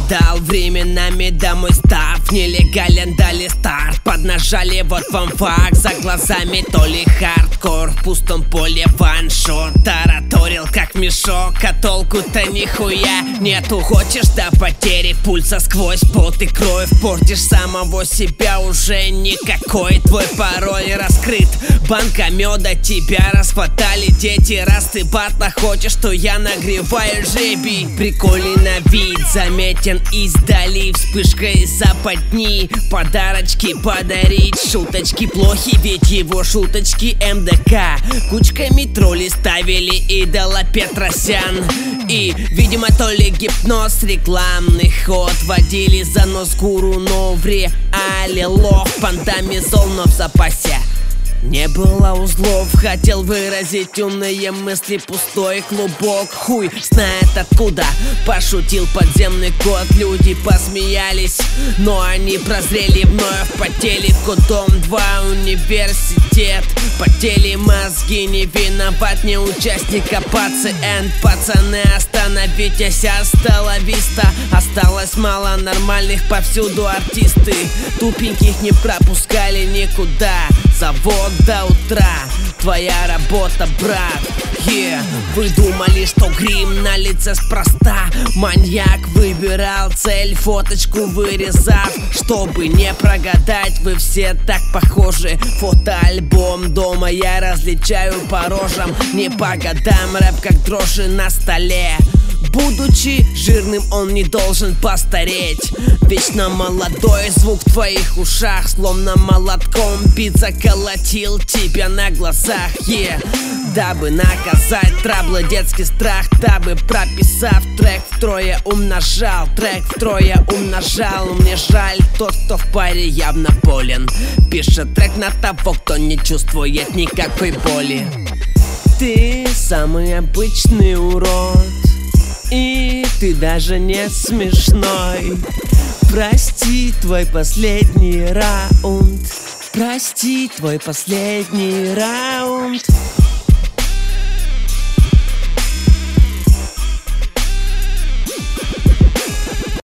Отдал временами домой став, нелегален, дали старт. Поднажали, вот вам факт, за глазами то ли хардкор. В пустом поле ваншот, тараторил как мешок, а толку-то нихуя нету. Хочешь до потери пульса сквозь пот и кровь, портишь самого себя, уже никакой. Твой пароль раскрыт, банка меда, тебя расхватали дети. Раз ты батла хочешь, то я нагреваю жребий. Прикольный на вид, заметен издали, вспышкой западни. Подарочки подарить, шуточки плохи, ведь его шуточки МДК. Кучками тролли ставили идола Петросян. И, видимо, то ли гипноз, рекламный ход, водили за нос гуру, но в реале лох. Пандами зол, но в запасе не было узлов. Хотел выразить умные мысли, пустой клубок. Хуй знает откуда пошутил подземный кот. Люди посмеялись, но они прозрели, вновь потели. Кодом 2 университет, потели мозги. Не виноват, не участника пациент. Пацаны, остановитесь, остала виста. Осталось мало нормальных, повсюду артисты. Тупеньких не пропускали никуда. Завод до утра, твоя работа, брат. Вы думали, что грим на лице спроста. Маньяк выбирал цель, фоточку вырезав. Чтобы не прогадать, вы все так похожи. Фотоальбом дома я различаю по рожам. Не по годам, рэп как дрожжи на столе. Будучи жирным, он не должен постареть. Вечно молодой звук в твоих ушах, словно молотком бит заколотил тебя на глазах. Дабы наказать траблы, детский страх, дабы прописав трек втрое умножал. Трек втрое умножал. Мне жаль, тот, кто в паре явно болен. Пишет трек на того, кто не чувствует никакой боли. Ты самый обычный урод, и ты даже не смешной. Прости твой последний раунд. Прости твой последний раунд.